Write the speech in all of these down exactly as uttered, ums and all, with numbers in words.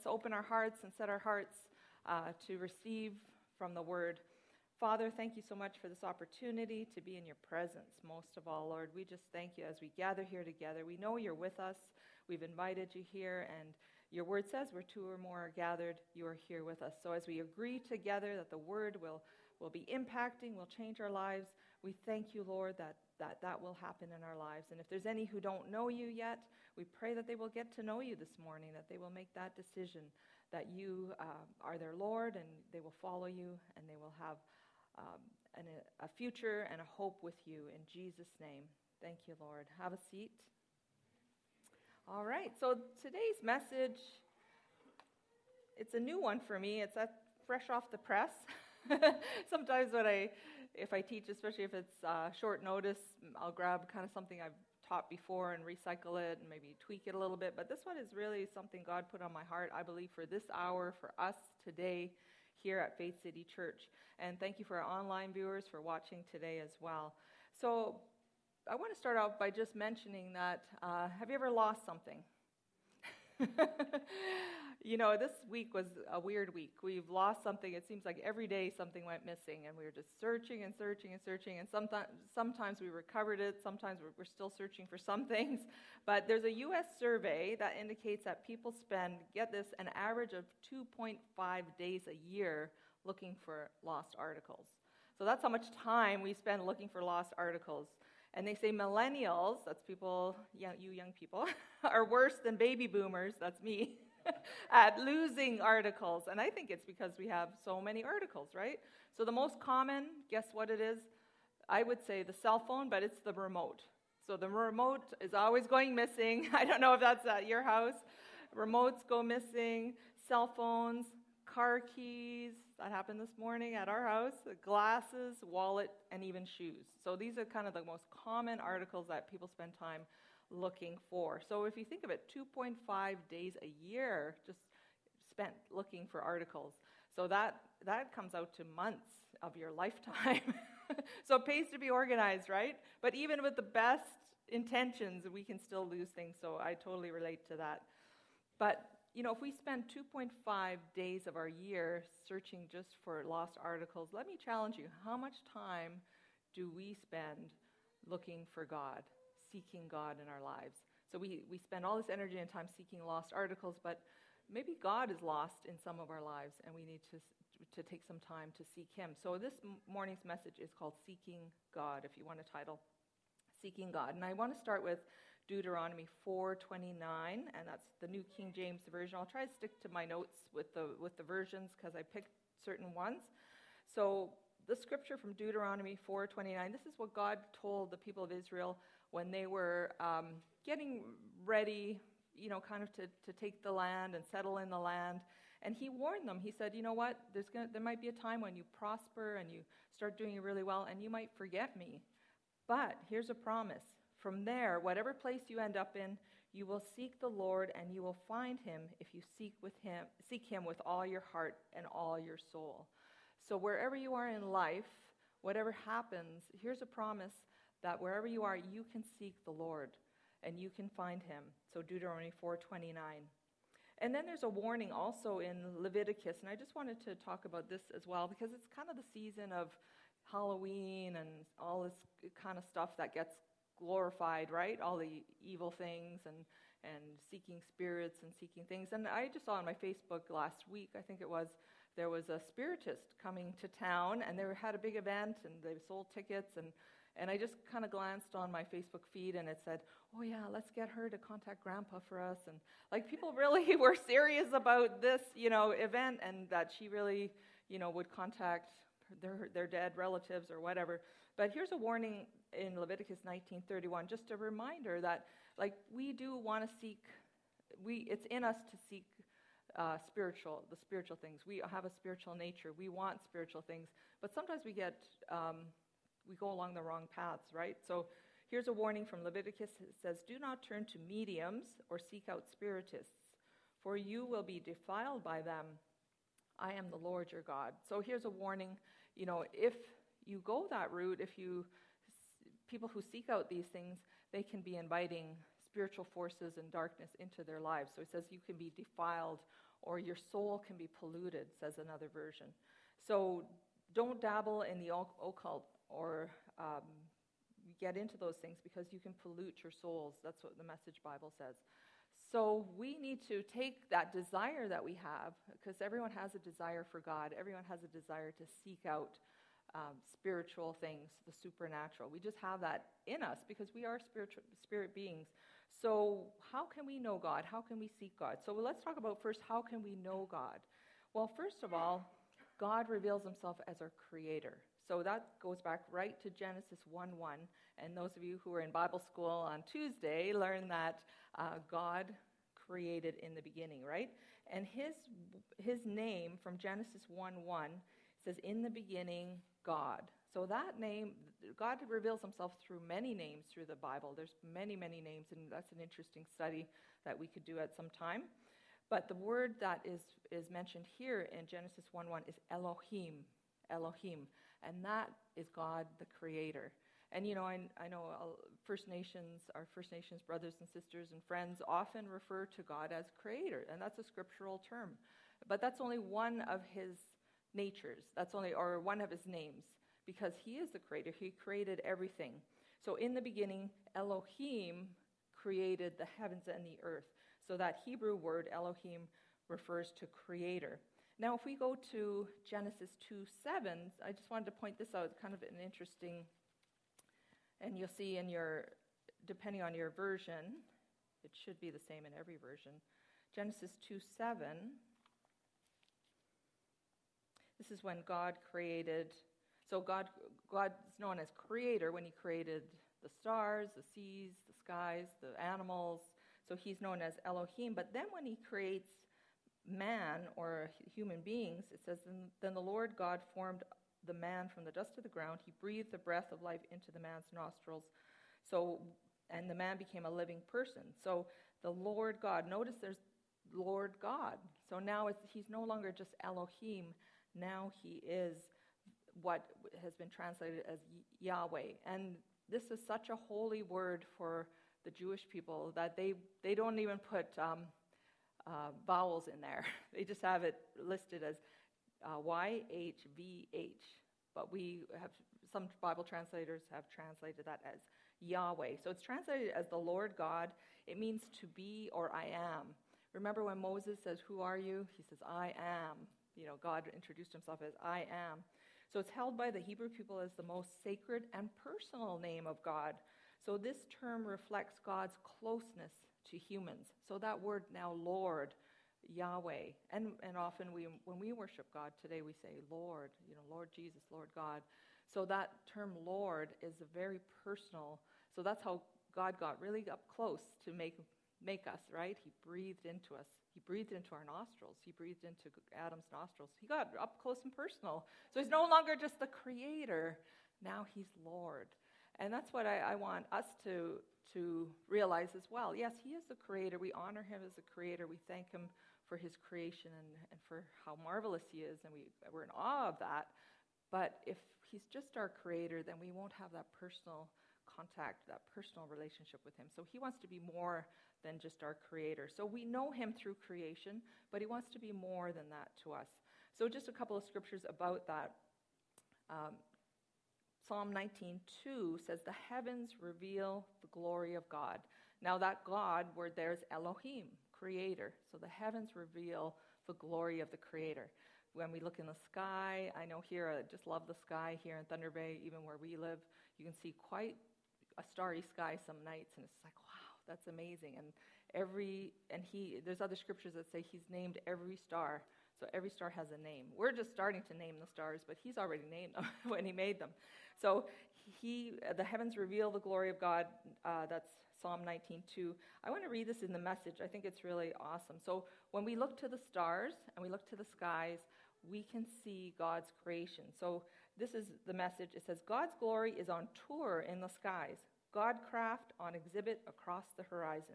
open our hearts and set our hearts uh, to receive from the word. Father, thank you so much for this opportunity to be in your presence. Most of all, Lord, we just thank you as we gather here together. We know you're with us. We've invited you here, and your word says where two or more are gathered, you are here with us. So as we agree together that the word will, will be impacting, will change our lives, we thank you, Lord, that, that that will happen in our lives. And if there's any who don't know you yet, we pray that they will get to know you this morning, that they will make that decision, that you uh, are their Lord, and they will follow you, and they will have um, an, a future and a hope with you. In Jesus' name, thank you, Lord. Have a seat. All right, so today's message, it's a new one for me. It's a, fresh off the press. Sometimes when I, if I teach, especially if it's uh, short notice, I'll grab kind of something I've taught before and recycle it and maybe tweak it a little bit. But this one is really something God put on my heart, I believe, for this hour, for us today here at Faith City Church. And thank you for our online viewers for watching today as well. So I want to start out by just mentioning that, uh, have you ever lost something? You know, this week was a weird week. We've lost something. It seems like every day something went missing, and we were just searching and searching and searching, and sometimes sometimes we recovered it, sometimes we're, we're still searching for some things. But there's a U S survey that indicates that people spend, get this, an average of two point five days a year looking for lost articles. So that's how much time we spend looking for lost articles. And they say millennials, that's people, young, you young people, are worse than baby boomers, that's me, at losing articles. And I think it's because we have so many articles, right? So the most common, guess what it is? I would say the cell phone, but it's the remote. So the remote is always going missing. I don't know if that's at your house. Remotes go missing, cell phones, car keys. That happened this morning at our house. Glasses, wallet, and even shoes. So these are kind of the most common articles that people spend time looking for. So if you think of it, two point five days a year just spent looking for articles. So that, that comes out to months of your lifetime. So it pays to be organized, right? But even with the best intentions, we can still lose things. So I totally relate to that. But you know, if we spend two point five days of our year searching just for lost articles, let me challenge you. How much time do we spend looking for God, seeking God in our lives? So we, we spend all this energy and time seeking lost articles, but maybe God is lost in some of our lives, and we need to, to take some time to seek him. So this morning's message is called Seeking God, if you want a title. Seeking God. And I want to start with Deuteronomy four twenty-nine, and that's the New King James Version. I'll try to stick to my notes with the with the versions because I picked certain ones. So the scripture from Deuteronomy four twenty-nine, this is what God told the people of Israel when they were um, getting ready, you know, kind of to, to take the land and settle in the land. And he warned them. He said, you know what, there's gonna, there might be a time when you prosper and you start doing really well and you might forget me. But here's a promise. From there, whatever place you end up in, you will seek the Lord, and you will find him if you seek with him, seek him with all your heart and all your soul. So wherever you are in life, whatever happens, here's a promise that wherever you are, you can seek the Lord, and you can find him. So Deuteronomy four twenty-nine. And then there's a warning also in Leviticus, and I just wanted to talk about this as well, because it's kind of the season of Halloween and all this kind of stuff that gets glorified, right? All the evil things and, and seeking spirits and seeking things. And I just saw on my Facebook last week, I think it was, there was a spiritist coming to town, and they had a big event, and they sold tickets, and, and I just kind of glanced on my Facebook feed, and it said, oh yeah, let's get her to contact Grandpa for us. And like people really were serious about this, you know, event, and that she really, you know, would contact their their dead relatives or whatever. But here's a warning in Leviticus nineteen thirty-one, just a reminder that, like, we do want to seek, we it's in us to seek uh, spiritual, the spiritual things. We have a spiritual nature. We want spiritual things, but sometimes we get, um, we go along the wrong paths, right? So here's a warning from Leviticus. It says, do not turn to mediums or seek out spiritists, for you will be defiled by them. I am the Lord your God. So here's a warning. You know, if you go that route, if you, people who seek out these things, they can be inviting spiritual forces and darkness into their lives. So it says you can be defiled or your soul can be polluted, says another version. So don't dabble in the occult or um, get into those things, because you can pollute your souls. That's what the Message Bible says. So we need to take that desire that we have, because everyone has a desire for God. Everyone has a desire to seek out um, spiritual things, the supernatural. We just have that in us because we are spiritual spirit beings. So how can we know God? How can we seek God? So let's talk about first, how can we know God? Well, first of all, God reveals himself as our creator. So that goes back right to Genesis one one. And those of you who were in Bible school on Tuesday learned that uh, God created in the beginning, right? And his his name from Genesis one one says, in the beginning, God. So that name, God reveals himself through many names through the Bible. There's many, many names, and that's an interesting study that we could do at some time. But the word that is, is mentioned here in Genesis one one is Elohim, Elohim. And that is God, the creator. And, you know, I, I know First Nations, our First Nations brothers and sisters and friends often refer to God as creator, and that's a scriptural term. But that's only one of his natures. That's only, or one of his names, because he is the creator. He created everything. So in the beginning, Elohim created the heavens and the earth. So that Hebrew word, Elohim, refers to creator. Now, if we go to Genesis two seven, I just wanted to point this out. It's kind of an interesting, and you'll see in your, depending on your version, it should be the same in every version. Genesis two seven, this is when God created, so God, God is known as creator when he created the stars, the seas, the skies, the animals. So he's known as Elohim. But then when he creates man or human beings, it says, then the Lord God formed the man from the dust of the ground. He breathed the breath of life into the man's nostrils. So, and the man became a living person. So the Lord God, notice there's Lord God. So now it's, he's no longer just Elohim. Now he is what has been translated as Yahweh. And this is such a holy word for the Jewish people that they, they don't even put um, uh, vowels in there. They just have it listed as uh, Y H V H. But we have, some Bible translators have translated that as Yahweh. So it's translated as the Lord God. It means to be or I am. Remember when Moses says, who are you? He says, I am. You know, God introduced himself as I am. So it's held by the Hebrew people as the most sacred and personal name of God. So this term reflects God's closeness to humans. So that word now, Lord, Yahweh, and, and often we, when we worship God today, we say Lord, you know, Lord Jesus, Lord God. So that term Lord is a very personal, so that's how God got really up close to make, make us, right? He breathed into us. He breathed into our nostrils. He breathed into Adam's nostrils. He got up close and personal. So he's no longer just the creator. Now he's Lord. And that's what I, I want us to, to realize as well. Yes, he is the creator. We honor him as a creator. We thank him for his creation and, and for how marvelous he is, and we, we're in awe of that. But if he's just our creator, then we won't have that personal contact, that personal relationship with him. So he wants to be more than just our creator. So we know him through creation, but he wants to be more than that to us. So just a couple of scriptures about that. Um, Psalm nineteen two says, the heavens reveal the glory of God. Now that God word there is Elohim, creator. So the heavens reveal the glory of the creator. When we look in the sky, I know here, I just love the sky here in Thunder Bay, even where we live, you can see quite a starry sky some nights, and it's like, wow, that's amazing. And every, and he, there's other scriptures that say he's named every star. So every star has a name. We're just starting to name the stars, but he's already named them when he made them. So he, the heavens reveal the glory of God. Uh, that's Psalm nineteen two. I want to read this in the Message. I think it's really awesome. So when we look to the stars and we look to the skies, we can see God's creation. So this is the Message. It says, God's glory is on tour in the skies, Godcraft on exhibit across the horizon.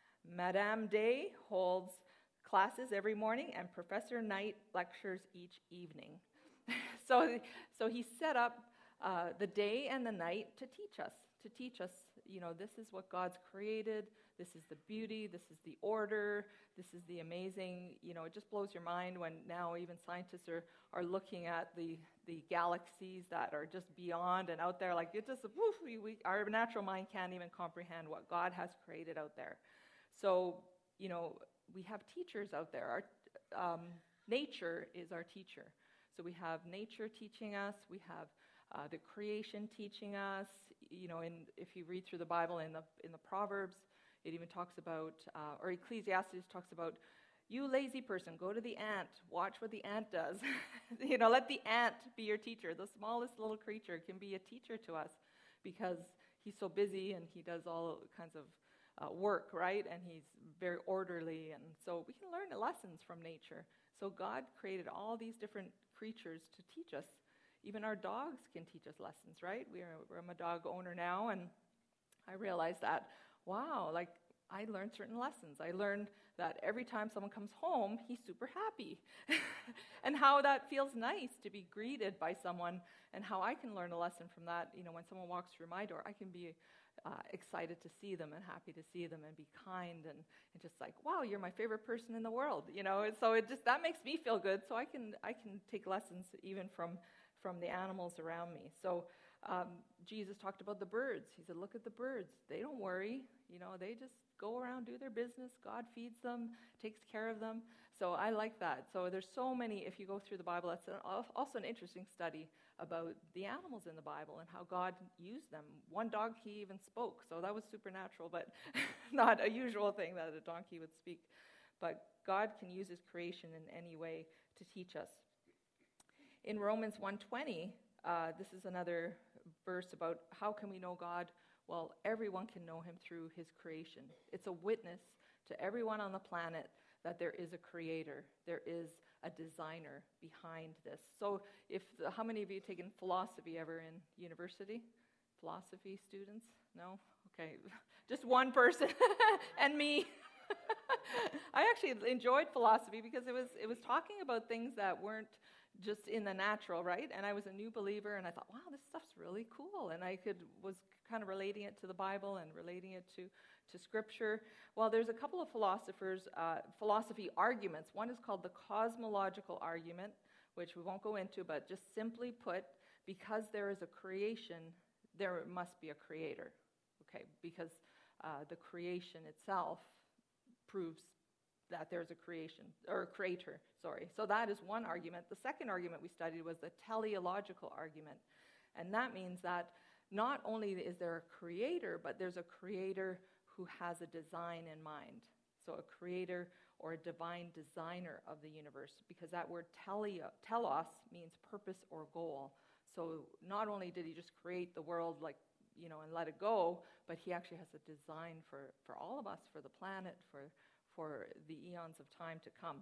Madame Day holds classes every morning, and Professor Knight lectures each evening. so, so he set up uh, the day and the night to teach us, to teach us, you know, this is what God's created. This is the beauty. This is the order. This is the amazing, you know, it just blows your mind when now even scientists are, are looking at the, the galaxies that are just beyond and out there. Like, it just, woof, we, we, our natural mind can't even comprehend what God has created out there. So, you know, we have teachers out there. Our, um, nature is our teacher. So we have nature teaching us. We have uh, the creation teaching us. You know, in, if you read through the Bible in the in the Proverbs, it even talks about, uh, or Ecclesiastes talks about, you lazy person, go to the ant, watch what the ant does. You know, let the ant be your teacher. The smallest little creature can be a teacher to us because he's so busy and he does all kinds of uh, work, right? And he's very orderly, and so we can learn lessons from nature. So God created all these different creatures to teach us. Even our dogs can teach us lessons, right? We're, I'm a dog owner now, and I realized that, wow, like, I learned certain lessons. I learned that every time someone comes home, he's super happy. And how that feels nice to be greeted by someone, and how I can learn a lesson from that. You know, when someone walks through my door, I can be uh, excited to see them and happy to see them and be kind and, and just like, wow, you're my favorite person in the world. You know, and so it just, that makes me feel good. So I can I can take lessons even from from the animals around me. So um, Jesus talked about the birds. He said, look at the birds. They don't worry. You know, they just go around, do their business. God feeds them, takes care of them. So I like that. So there's so many, if you go through the Bible, that's an, also an interesting study about the animals in the Bible and how God used them. One donkey even spoke, so that was supernatural, but not a usual thing that a donkey would speak. But God can use his creation in any way to teach us. In Romans one twenty, uh, this is another verse about how can we know God? Well, everyone can know him through his creation. It's a witness to everyone on the planet that there is a creator. There is a designer behind this. So if how many of you have taken philosophy ever in university? Philosophy students? No? Okay. Just one person and me. I actually enjoyed philosophy because it was it was talking about things that weren't just in the natural, right? And I was a new believer, and I thought, wow, this stuff's really cool. And I could was kind of relating it to the Bible and relating it to, to Scripture. Well, there's a couple of philosophers, uh, philosophy arguments. One is called the cosmological argument, which we won't go into, but just simply put, because there is a creation, there must be a creator, okay? Because uh, the creation itself proves that there's a creation, or a creator, sorry. So that is one argument. The second argument we studied was the teleological argument. And that means that not only is there a creator, but there's a creator who has a design in mind. So a creator or a divine designer of the universe, because that word teleo, telos means purpose or goal. So not only did he just create the world, like, you know, and let it go, but he actually has a design for, for all of us, for the planet, for for the eons of time to come.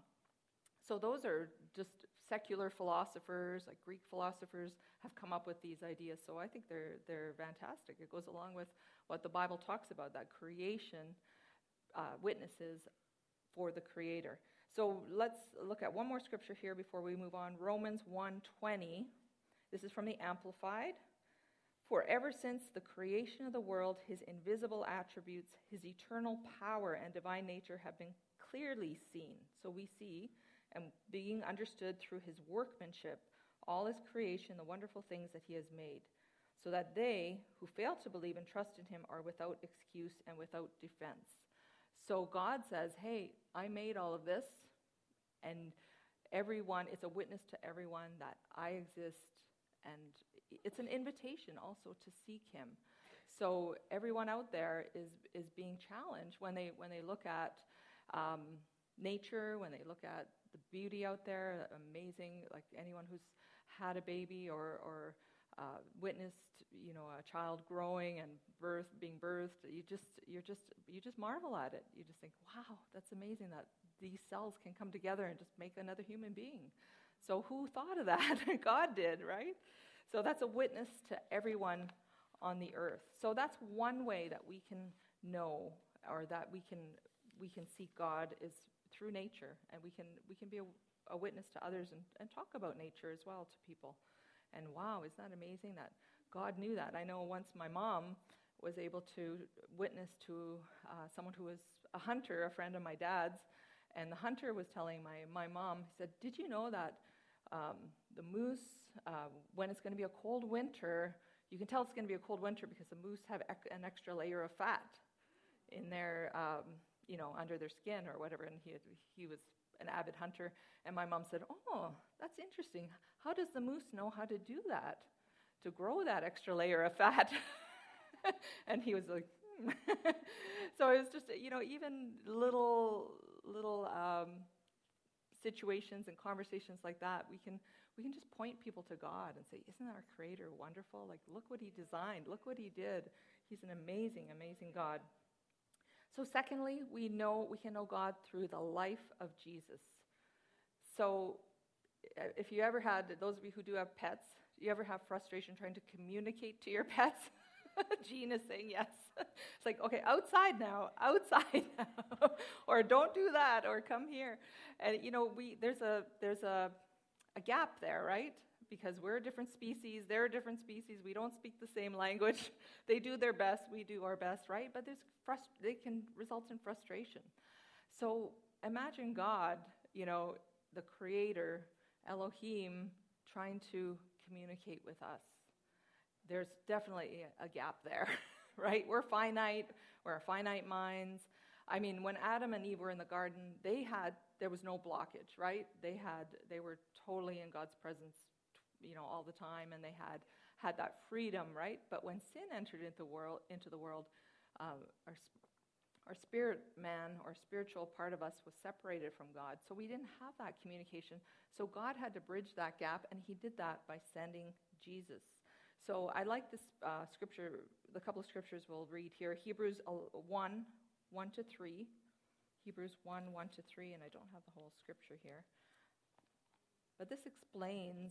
So those are just secular philosophers, like Greek philosophers, have come up with these ideas. So I think they're they're fantastic. It goes along with what the Bible talks about, that creation uh, witnesses for the Creator. So let's look at one more scripture here before we move on. Romans one twenty. This is from the Amplified. For ever since the creation of the world, his invisible attributes, his eternal power and divine nature have been clearly seen. So we see, and being understood through his workmanship, all his creation, the wonderful things that he has made, so that they who fail to believe and trust in him are without excuse and without defense. So God says, hey, I made all of this, and everyone, it's a witness to everyone that I exist, and it's an invitation also to seek him. So everyone out there is is being challenged when they when they look at um, nature, when they look at the beauty out there, amazing, like anyone who's had a baby or or uh, witnessed, you know, a child growing and birth being birthed, you just you're just you just marvel at it. You just think, wow, that's amazing that these cells can come together and just make another human being. So who thought of that? God did, right? So that's a witness to everyone on the earth. So that's one way that we can know, or that we can we can seek God, is through nature, and we can we can be a, a witness to others and, and talk about nature as well to people. And wow, isn't that amazing that God knew that? I know once my mom was able to witness to uh, someone who was a hunter, a friend of my dad's, and the hunter was telling my, my mom, he said, did you know that um, the moose, uh, when it's going to be a cold winter, you can tell it's going to be a cold winter because the moose have ec- an extra layer of fat in their, um, you know, under their skin or whatever, and he, had, he was an avid hunter, and my mom said, oh, that's interesting. How does the moose know how to do that, to grow that extra layer of fat? And he was like, hmm. So it was just, you know, even little little um, situations and conversations like that, we can we can just point people to God and say, isn't our Creator wonderful? Like, look what He designed. Look what He did. He's an amazing, amazing God. So secondly, we know we can know God through the life of Jesus. So if you ever had, those of you who do have pets, you ever have frustration trying to communicate to your pets? Jean is saying yes. It's like, okay, outside now, outside now, or don't do that, or come here. And you know, we there's a there's a a gap there, right? Because we're a different species, they're a different species. We don't speak the same language. They do their best, we do our best, right? But there's frust- they can result in frustration. So imagine God, you know, the Creator, Elohim, trying to communicate with us. There's definitely a gap there, right? We're finite, we're our finite minds. I mean, when Adam and Eve were in the garden, they had, there was no blockage, right? They had, they were totally in God's presence, you know, all the time, and they had had that freedom, right? But when sin entered into the world, into the world, uh, our our spirit man, or spiritual part of us, was separated from God, so we didn't have that communication. So God had to bridge that gap, and He did that by sending Jesus. So I like this uh, scripture, the couple of scriptures we'll read here. Hebrews one, one to three. Hebrews one, one to three, and I don't have the whole scripture here. But this explains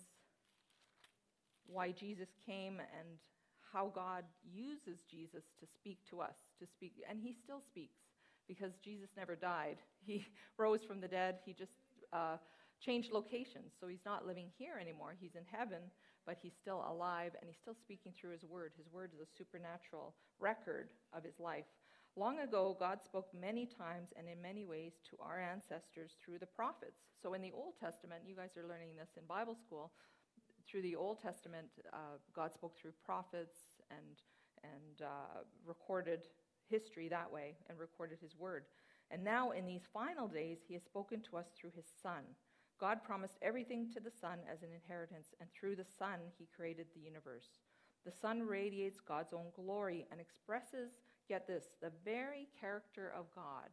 why Jesus came and how God uses Jesus to speak to us, to speak, and He still speaks, because Jesus never died. He rose from the dead. He just uh, changed locations, so He's not living here anymore. He's in heaven, but He's still alive, and He's still speaking through His word. His word is a supernatural record of His life. Long ago, God spoke many times and in many ways to our ancestors through the prophets. So in the Old Testament, you guys are learning this in Bible school, through the Old Testament, uh, God spoke through prophets and and uh, recorded history that way and recorded His word. And now in these final days, He has spoken to us through His Son. God promised everything to the Son as an inheritance, and through the Son, He created the universe. The Son radiates God's own glory and expresses, get this, the very character of God.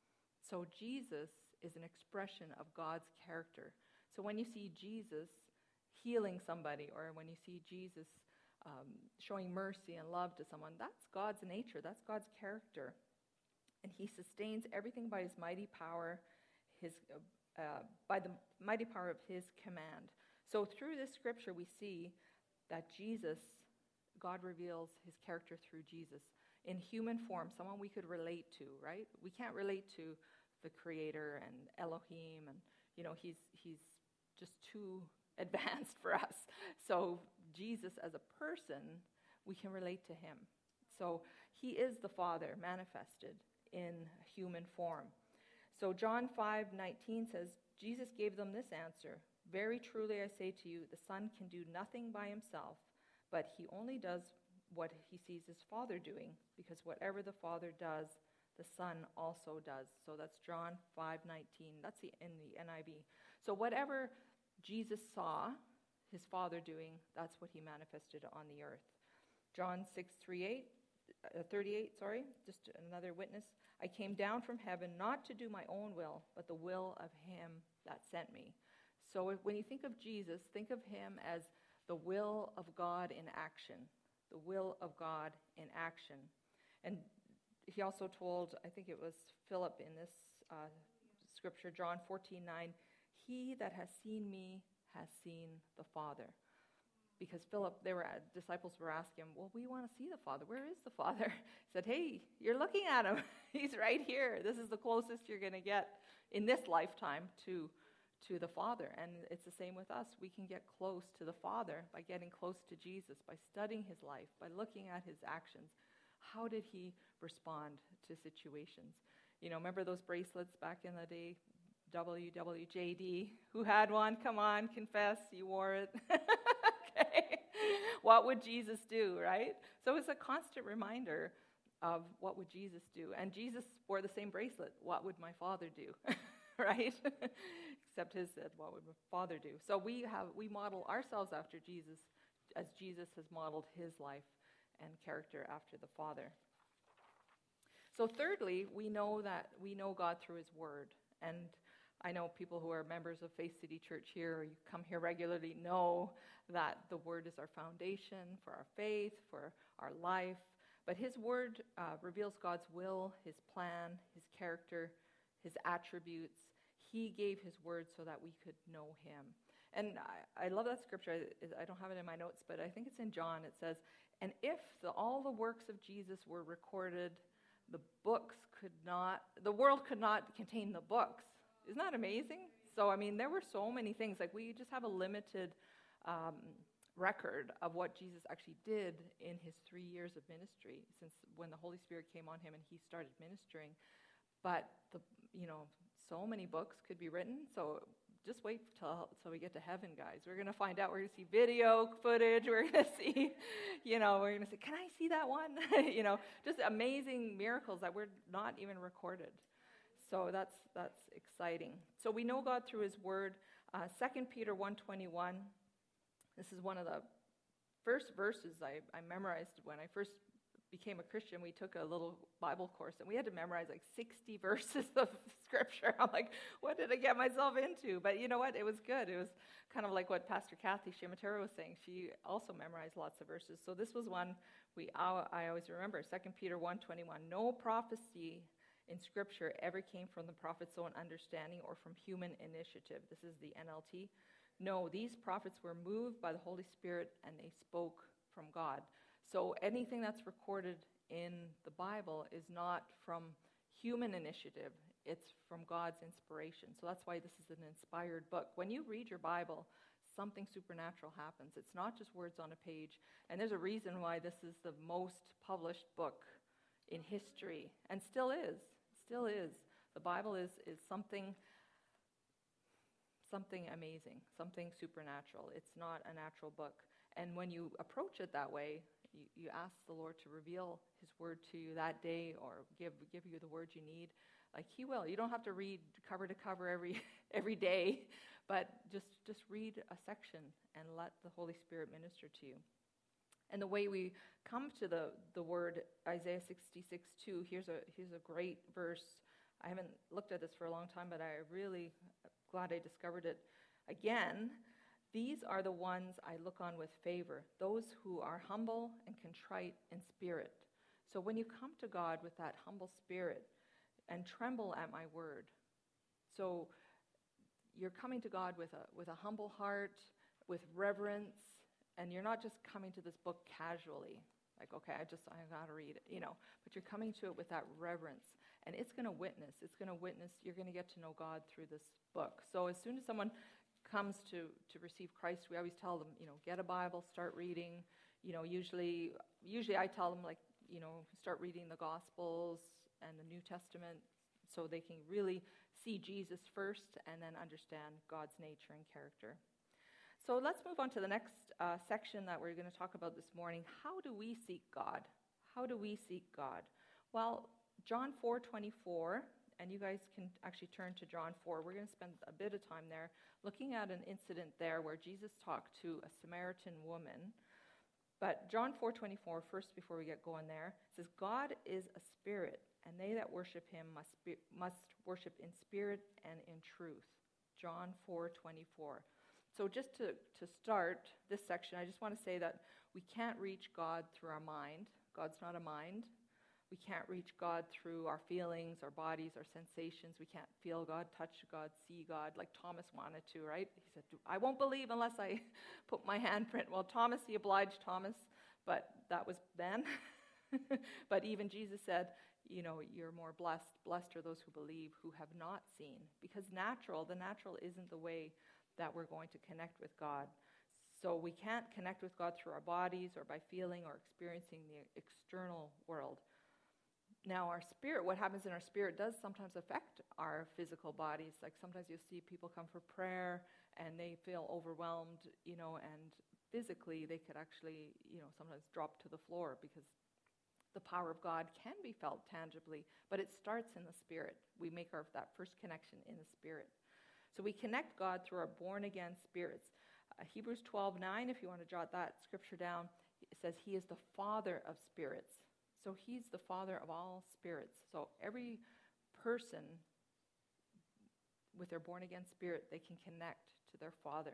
So Jesus is an expression of God's character. So when you see Jesus healing somebody, or when you see Jesus um, showing mercy and love to someone, that's God's nature, that's God's character. And He sustains everything by His mighty power, His uh, by the mighty power of His command. So through this scripture, we see that Jesus, God reveals His character through Jesus in human form, someone we could relate to, right? We can't relate to the Creator and Elohim, and you know, He's He's just too advanced for us. So Jesus as a person, we can relate to Him. So He is the Father manifested in human form. So John five nineteen says, Jesus gave them this answer, very truly I say to you, the Son can do nothing by Himself, but He only does what He sees His Father doing, because whatever the Father does, the Son also does. So that's John five nineteen. That's the, in the N I V. So whatever Jesus saw His Father doing, that's what He manifested on the earth. John six thirty-eight, uh, thirty-eight, sorry, just another witness. I came down from heaven not to do my own will, but the will of Him that sent me. So if, when you think of Jesus, think of Him as the will of God in action. The will of God in action. And He also told, I think it was Philip in this uh, scripture, John fourteen nine, He that has seen me has seen the Father. Because Philip, they were disciples were asking him, well, we want to see the Father. Where is the Father? He said, hey, you're looking at Him. He's right here. This is the closest you're going to get in this lifetime to, to the Father. And it's the same with us. We can get close to the Father by getting close to Jesus, by studying His life, by looking at His actions, How did he respond to situations? You know, remember those bracelets back in the day? W W J D. Who had one? Come on, confess, you wore it. Okay. What would Jesus do, right? So it's a constant reminder of what would Jesus do. And Jesus wore the same bracelet. What would my Father do? Right? Except his said, what would my Father do? So we have we model ourselves after Jesus as Jesus has modeled his life and character after the Father. So thirdly, we know that we know God through his word. And I know people who are members of Faith City Church here, or you come here regularly, know that the word is our foundation for our faith, for our life. But his word uh, reveals God's will, his plan, his character, his attributes. He gave his word so that we could know him. And I, I love that scripture. I, I don't have it in my notes, but I think it's in John. It says, and if the, all the works of Jesus were recorded, the books could not, the world could not contain the books. Isn't that amazing? So, I mean, there were so many things. Like, we just have a limited um, record of what Jesus actually did in his three years of ministry, since when the Holy Spirit came on him and he started ministering. But, the, you know, so many books could be written. So just wait till, till we get to heaven, guys. We're going to find out. We're going to see video footage. We're going to see, you know, we're going to say, can I see that one? You know, just amazing miracles that were not even recorded. So that's that's exciting. So we know God through his word. Uh, Second Peter one twenty-one. This is one of the first verses I, I memorized when I first became a Christian. We took a little Bible course, and we had to memorize like sixty verses of scripture. I'm like, what did I get myself into? But you know what? It was good. It was kind of like what Pastor Kathy Shimatera was saying. She also memorized lots of verses. So this was one we I always remember, Second Peter one twenty-one. No prophecy in Scripture ever came from the prophet's own understanding or from human initiative. This is the N L T. No, these prophets were moved by the Holy Spirit and they spoke from God. So anything that's recorded in the Bible is not from human initiative. It's from God's inspiration. So that's why this is an inspired book. When you read your Bible, something supernatural happens. It's not just words on a page. And there's a reason why this is the most published book in history, and still is. Still is. The Bible is is something something amazing, something supernatural. It's not a natural book. And when you approach it that way, you, you ask the Lord to reveal his word to you that day, or give give you the word you need. Like he will. You don't have to read cover to cover every every day, but just just read a section and let the Holy Spirit minister to you. And the way we come to the, the word, Isaiah sixty-six two, here's a here's a great verse. I haven't looked at this for a long time, but I really glad I discovered it again. These are the ones I look on with favor, those who are humble and contrite in spirit. So when you come to God with that humble spirit and tremble at my word, so you're coming to God with a with a humble heart, with reverence. And you're not just coming to this book casually, like, okay, I just, I got to read it, you know. But you're coming to it with that reverence. And it's going to witness. It's going to witness. You're going to get to know God through this book. So as soon as someone comes to, to receive Christ, we always tell them, you know, get a Bible, start reading. You know, usually, usually I tell them, like, you know, start reading the Gospels and the New Testament so they can really see Jesus first and then understand God's nature and character. So let's move on to the next uh, section that we're going to talk about this morning. How do we seek God? How do we seek God? Well, John four twenty-four, and you guys can actually turn to John four. We're going to spend a bit of time there looking at an incident there where Jesus talked to a Samaritan woman. But John four twenty-four, first before we get going there, says, God is a spirit, and they that worship him must be, must worship in spirit and in truth. John four twenty-four. So just to, to start this section, I just want to say that we can't reach God through our mind. God's not a mind. We can't reach God through our feelings, our bodies, our sensations. We can't feel God, touch God, see God, like Thomas wanted to, right? He said, I won't believe unless I put my handprint. Well, Thomas, he obliged Thomas, but that was then. But even Jesus said, you know, you're more blessed. Blessed are those who believe, who have not seen. Because natural, the natural isn't the way that we're going to connect with God. So we can't connect with God through our bodies or by feeling or experiencing the external world. Now, our spirit, what happens in our spirit does sometimes affect our physical bodies. Like sometimes you'll see people come for prayer and they feel overwhelmed, you know, and physically they could actually, you know, sometimes drop to the floor because the power of God can be felt tangibly, but it starts in the spirit. We make our that first connection in the spirit. So we connect God through our born-again spirits. Uh, Hebrews twelve nine, if you want to jot that scripture down, it says he is the Father of spirits. So he's the Father of all spirits. So every person with their born-again spirit, they can connect to their Father.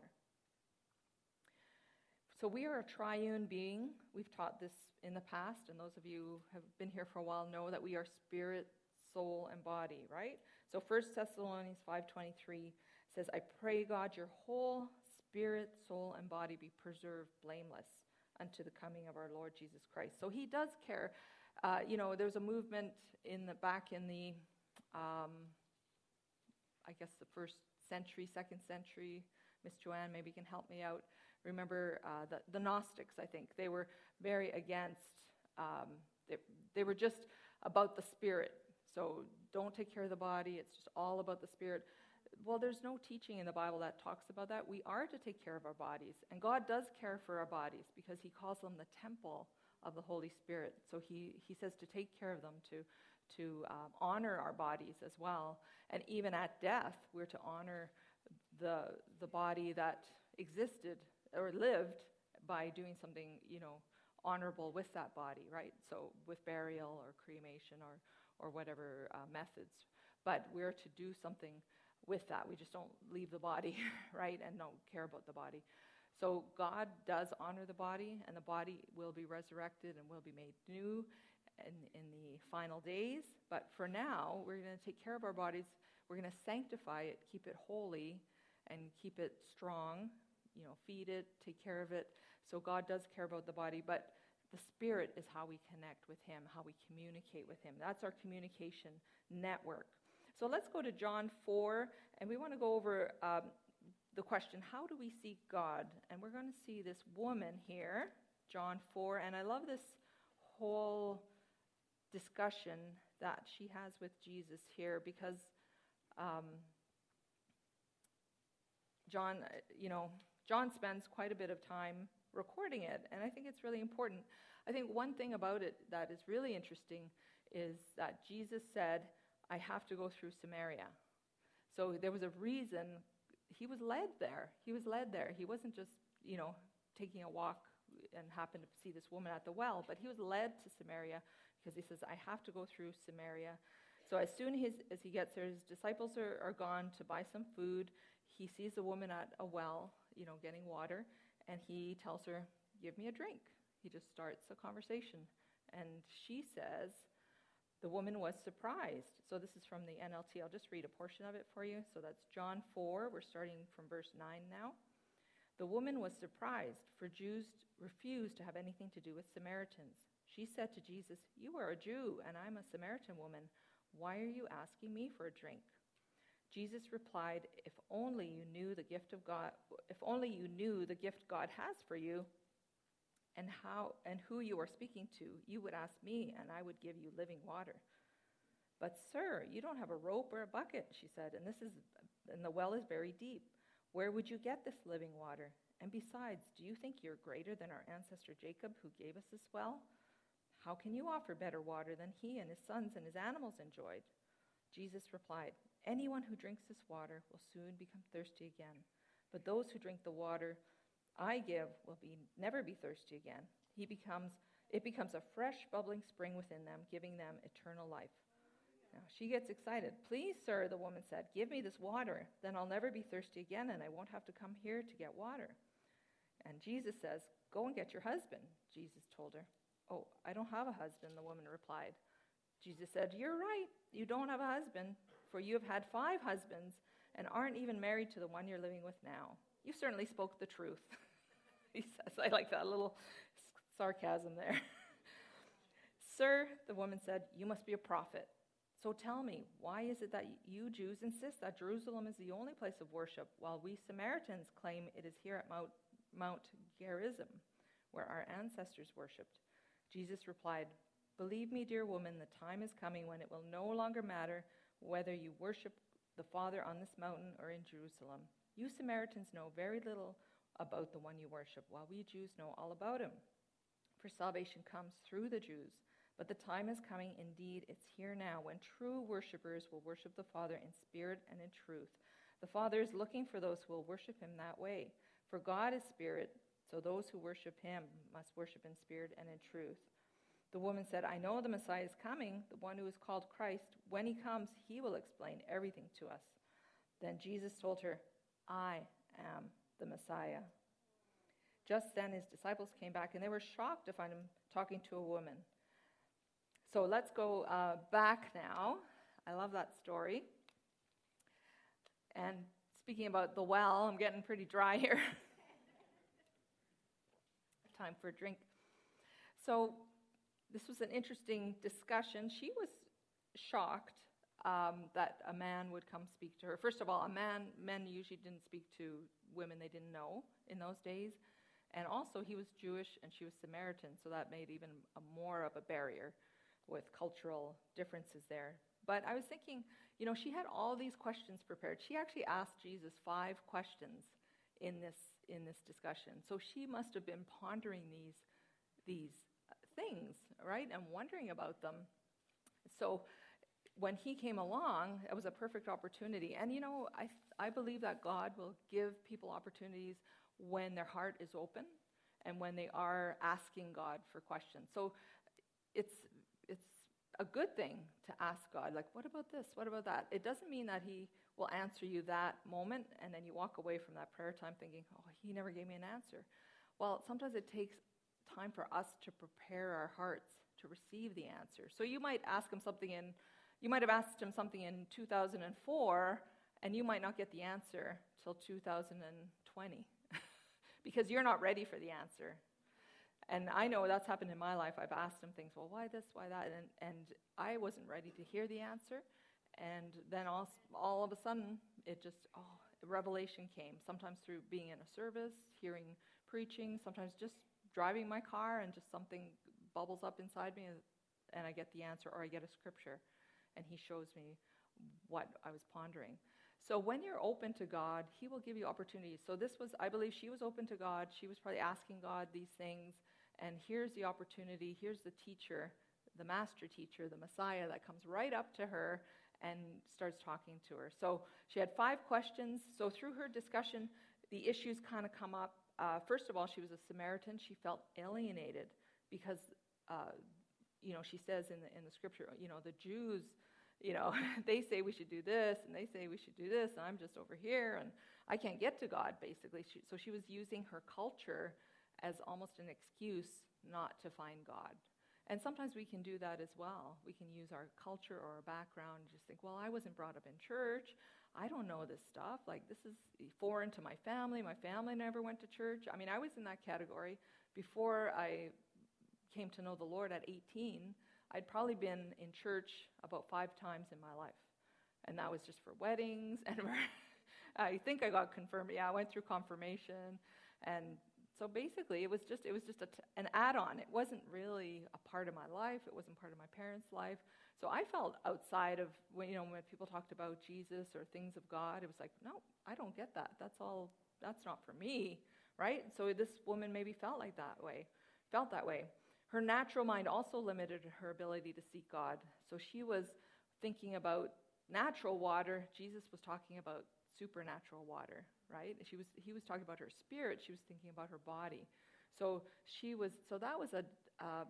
So we are a triune being. We've taught this in the past, and those of you who have been here for a while know that we are spirit, soul, and body, right? So First Thessalonians five twenty-three says, I pray, God, your whole spirit, soul, and body be preserved blameless unto the coming of our Lord Jesus Christ. So he does care. Uh, you know, there's a movement in the back in the, um, I guess the first century, second century. Miss Joanne, maybe you can help me out. Remember uh, the, the Gnostics, I think. They were very against, um, they, they were just about the spirit. So don't take care of the body. It's just all about the spirit. Well, there's no teaching in the Bible that talks about that. We are to take care of our bodies. And God does care for our bodies because he calls them the temple of the Holy Spirit. So he, he says to take care of them, to, to um, honor our bodies as well. And even at death, we're to honor the, the body that existed or lived by doing something, you know, honorable with that body, right? So with burial or cremation or, or whatever uh, methods. But we're to do something with that. We just don't leave the body, right, and don't care about the body. So God does honor the body, and the body will be resurrected and will be made new in, in the final days. But for now, we're going to take care of our bodies. We're going to sanctify it, keep it holy, and keep it strong, you know, feed it, take care of it. So God does care about the body, but the spirit is how we connect with him, how we communicate with him. That's our communication network. So let's go to John four, and we want to go over um, the question, how do we seek God? And we're going to see this woman here, John four, and I love this whole discussion that she has with Jesus here because um, John, you know, John spends quite a bit of time recording it, and I think it's really important. I think one thing about it that is really interesting is that Jesus said, I have to go through Samaria. So there was a reason he was led there. He was led there. He wasn't just, you know, taking a walk and happened to see this woman at the well, but he was led to Samaria because he says, I have to go through Samaria. So as soon as, as he gets there, his disciples are, are gone to buy some food. He sees a woman at a well, you know, getting water, and he tells her, give me a drink. He just starts a conversation. And she says, the woman was surprised. So this is from the N L T. I'll just read a portion of it for you. So that's John four. We're starting from verse nine now. The woman was surprised, for Jews refused to have anything to do with Samaritans. She said to Jesus, you are a Jew, and I'm a Samaritan woman. Why are you asking me for a drink? Jesus replied, if only you knew the gift of God, if only you knew the gift God has for you, and how and who you are speaking to, you would ask me, and I would give you living water. But sir, you don't have a rope or a bucket, she said, and this is and the well is very deep. Where would you get this living water? And besides, do you think you're greater than our ancestor Jacob, who gave us this well? How can you offer better water than he and his sons and his animals enjoyed? Jesus replied, anyone who drinks this water will soon become thirsty again. But those who drink the water I give will be never be thirsty again. He becomes it becomes a fresh, bubbling spring within them, giving them eternal life. Now she gets excited. Please, sir, the woman said, give me this water. Then I'll never be thirsty again, and I won't have to come here to get water. And Jesus says, go and get your husband, Jesus told her. Oh, I don't have a husband, the woman replied. Jesus said, you're right. You don't have a husband, for you have had five husbands and aren't even married to the one you're living with now. You certainly spoke the truth. He says, I like that little sarcasm there. Sir, the woman said, you must be a prophet. So tell me, why is it that you Jews insist that Jerusalem is the only place of worship, while we Samaritans claim it is here at Mount, Mount Gerizim, where our ancestors worshipped." Jesus replied, "Believe me, dear woman, the time is coming when it will no longer matter whether you worship the Father on this mountain or in Jerusalem. You Samaritans know very little about the one you worship, while we Jews know all about him. For salvation comes through the Jews. But the time is coming, indeed, it's here now, when true worshipers will worship the Father in spirit and in truth. The Father is looking for those who will worship him that way. For God is spirit, so those who worship him must worship in spirit and in truth." The woman said, "I know the Messiah is coming, the one who is called Christ. When he comes, he will explain everything to us." Then Jesus told her, "I am the Messiah." Just then his disciples came back, and they were shocked to find him talking to a woman. So let's go uh, back now. I love that story. And speaking about the well, I'm getting pretty dry here. Time for a drink. So this was an interesting discussion. She was shocked um, that a man would come speak to her. First of all, a man, men usually didn't speak to women they didn't know in those days. And also he was Jewish and she was Samaritan, so that made even a more of a barrier with cultural differences there. But I was thinking, you know, she had all these questions prepared. She actually asked Jesus five questions in this in this discussion. So she must have been pondering these these things, right, and wondering about them. So when he came along, it was a perfect opportunity. And you know, I I believe that God will give people opportunities when their heart is open and when they are asking God for questions. So it's a good thing to ask God, like, what about this? What about that? It doesn't mean that he will answer you that moment and then you walk away from that prayer time thinking, oh, he never gave me an answer. Well, sometimes it takes time for us to prepare our hearts to receive the answer. So you might ask him something in, you might have asked him something in two thousand four and you might not get the answer till two thousand twenty because you're not ready for the answer. And I know that's happened in my life. I've asked him things, well, why this, why that? And, and I wasn't ready to hear the answer. And then all, all of a sudden, it just, oh, revelation came. Sometimes through being in a service, hearing preaching, sometimes just driving my car and just something bubbles up inside me and, and I get the answer, or I get a scripture and he shows me what I was pondering. So when you're open to God, he will give you opportunities. So this was, I believe she was open to God. She was probably asking God these things. And here's the opportunity, here's the teacher, the master teacher, the Messiah that comes right up to her and starts talking to her. So she had five questions. So through her discussion, the issues kind of come up. Uh, first of all, she was a Samaritan. She felt alienated because, uh, you know, she says in the, in the scripture, you know, the Jews, you know, they say we should do this and they say we should do this and I'm just over here and I can't get to God, basically. She, so she was using her culture as almost an excuse not to find God. And sometimes we can do that as well. We can use our culture or our background and just think, well, I wasn't brought up in church. I don't know this stuff. Like, this is foreign to my family. My family never went to church. I mean, I was in that category. Before I came to know the Lord at eighteen, I'd probably been in church about five times in my life. And that was just for weddings. And I think I got confirmed. Yeah, I went through confirmation. And so basically, it was just it was just a t- an add-on. It wasn't really a part of my life. It wasn't part of my parents' life. So I felt outside of when you know when people talked about Jesus or things of God. It was like, no, I don't get that. That's all. That's not for me, right? So this woman maybe felt like that way, felt that way. Her natural mind also limited her ability to seek God. So she was thinking about natural water. Jesus was talking about supernatural water, right? She was he was talking about her spirit. She was thinking about her body. So she was so that was a uh,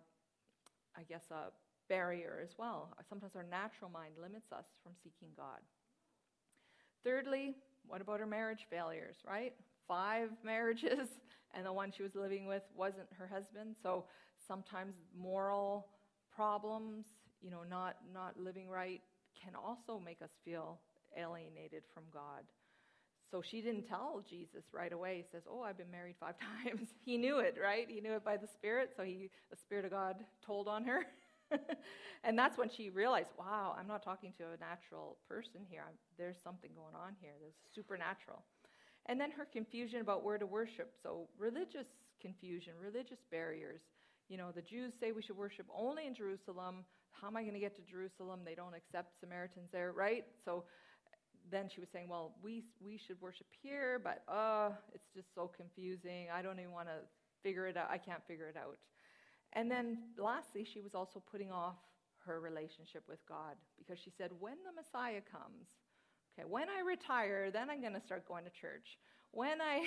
I guess a barrier as well. Sometimes our natural mind limits us from seeking God. Thirdly, what about her marriage failures, right? Five marriages, and the one she was living with wasn't her husband. So sometimes moral problems, you know, not not living right, can also make us feel alienated from God. So she didn't tell Jesus right away. He says, oh, I've been married five times. He knew it, right? He knew it by the Spirit, so he, the Spirit of God told on her. And that's when she realized, wow, I'm not talking to a natural person here. I'm, there's something going on here. There's supernatural. And then her confusion about where to worship. So religious confusion, religious barriers. You know, the Jews say we should worship only in Jerusalem. How am I going to get to Jerusalem? They don't accept Samaritans there, right? So then she was saying, well, we we should worship here, but uh, it's just so confusing. I don't even want to figure it out. I can't figure it out. And then lastly, she was also putting off her relationship with God, because she said, when the Messiah comes, okay, when I retire, then I'm going to start going to church. When I,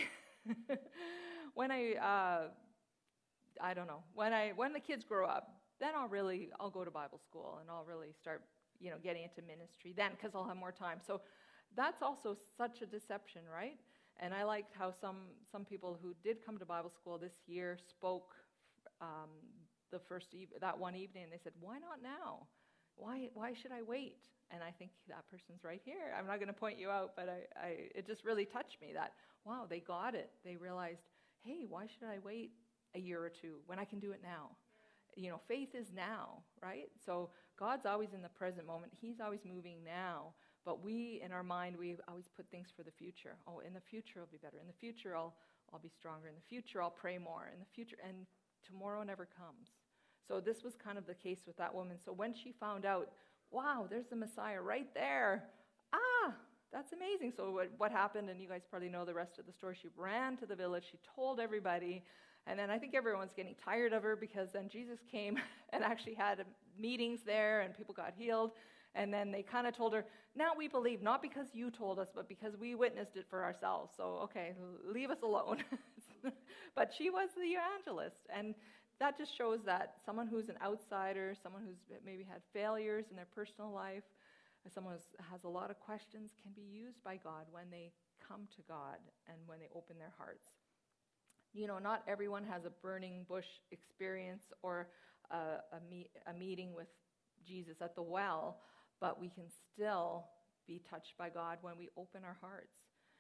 when I, uh, I don't know, when I, when the kids grow up, then I'll really, I'll go to Bible school and I'll really start, you know, getting into ministry then, because I'll have more time. So that's also such a deception, right? And I liked how some some people who did come to Bible school this year spoke um, the first eve- that one evening, and they said, "Why not now? Why why should I wait?" And I think that person's right here. I'm not going to point you out, but I, I it just really touched me that, wow, they got it. They realized, hey, why should I wait a year or two when I can do it now? You know, faith is now, right? So God's always in the present moment. He's always moving now. But we, in our mind, we always put things for the future. Oh, in the future I'll be better. In the future I'll I'll be stronger. In the future I'll pray more. In the future, and tomorrow never comes. So this was kind of the case with that woman. So when she found out, wow, there's the Messiah right there. Ah, that's amazing. So what, what happened, and you guys probably know the rest of the story, she ran to the village. She told everybody. And then I think everyone's getting tired of her, because then Jesus came and actually had meetings there and people got healed. And then they kind of told her, now we believe, not because you told us, but because we witnessed it for ourselves. So, okay, leave us alone. But she was the evangelist. And that just shows that someone who's an outsider, someone who's maybe had failures in their personal life, someone who has a lot of questions, can be used by God when they come to God and when they open their hearts. You know, not everyone has a burning bush experience or a, a, meet, a meeting with Jesus at the well, but we can still be touched by God when we open our hearts.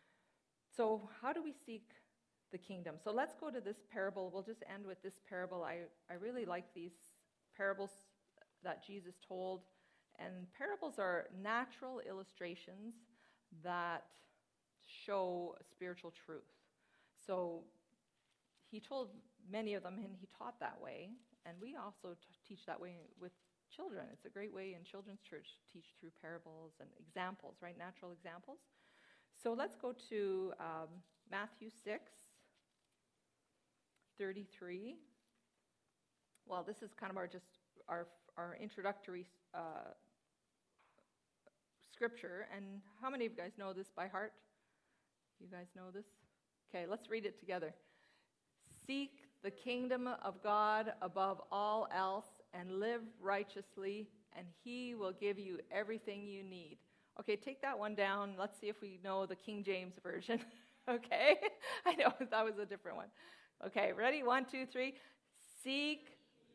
So how do we seek the kingdom? So let's go to this parable. We'll just end with this parable. I, I really like these parables that Jesus told. And parables are natural illustrations that show spiritual truth. So he told many of them, and he taught that way. And we also t- teach that way with children. It's a great way in children's church to teach through parables and examples, right? Natural examples. So let's go to um, Matthew six, thirty-three. Well, this is kind of our just our our introductory uh, scripture. And how many of you guys know this by heart? You guys know this? Okay, let's read it together. Seek the kingdom of God above all else and live righteously, and he will give you everything you need. Okay, take that one down. Let's see if we know the King James Version. Okay? I know, that was a different one. Okay, ready? One, two, three. Seek